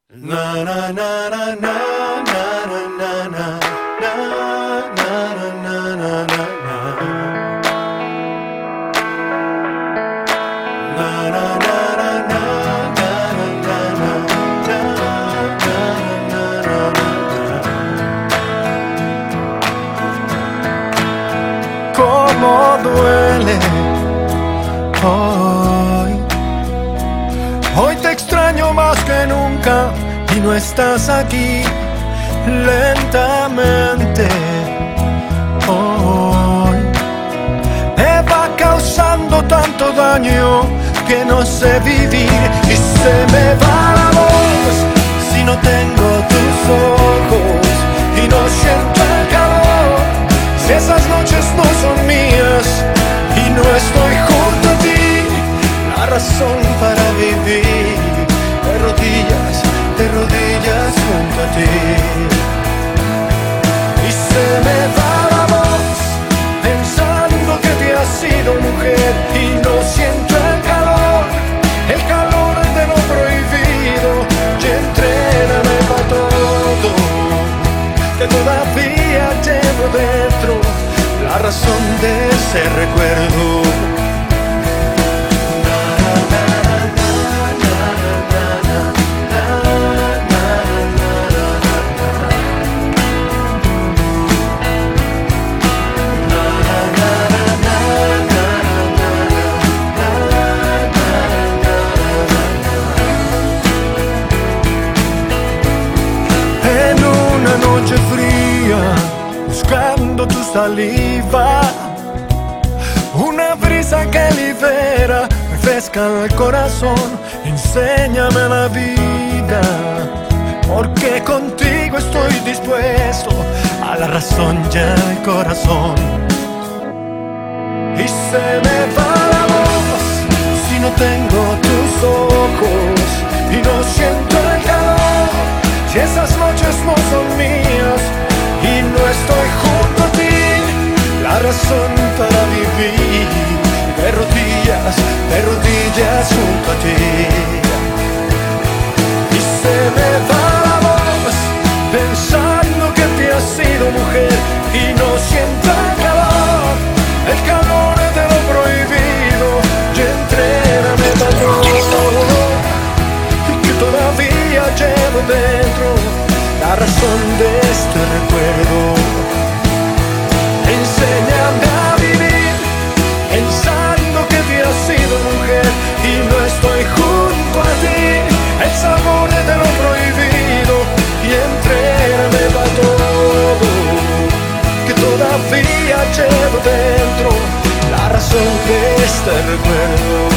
Na na na na na na na na na na na na na. Na na na na na na na na na. Cómo duele hoy. Hoy te extraño más que nunca y no estás aquí. Lentamente hoy me va causando tanto daño que no sé vivir y se me va la voz si no tengo tus ojos y no siento el calor, si esas noches no son mías y no estoy junto a ti. La razón para vivir de rodillas junto a ti. Y se me va la voz pensando que te has sido mujer y no siento el calor de lo prohibido. Y entréname para todo, que todavía llevo dentro la razón de ese recuerdo. Noche fría, buscando tu saliva, una brisa que libera, refresca el corazón, enséñame la vida, porque contigo estoy dispuesto a la razón y al corazón. Y se me va la voz si no tengo tus ojos y no siento el calor, si esas noches no son mías y no estoy junto a ti. La razón para vivir de rodillas junto a ti. Y se me va la voz pensando que te has sido mujer y no siento el calor de lo prohibido. Y entréname todo, que todavía llevo dentro la razón de este recuerdo. Enséñame a vivir pensando que te has sido mujer y no estoy junto a ti. El sabor de lo prohibido y entrégame para todo, que todavía llevo dentro la razón de este recuerdo.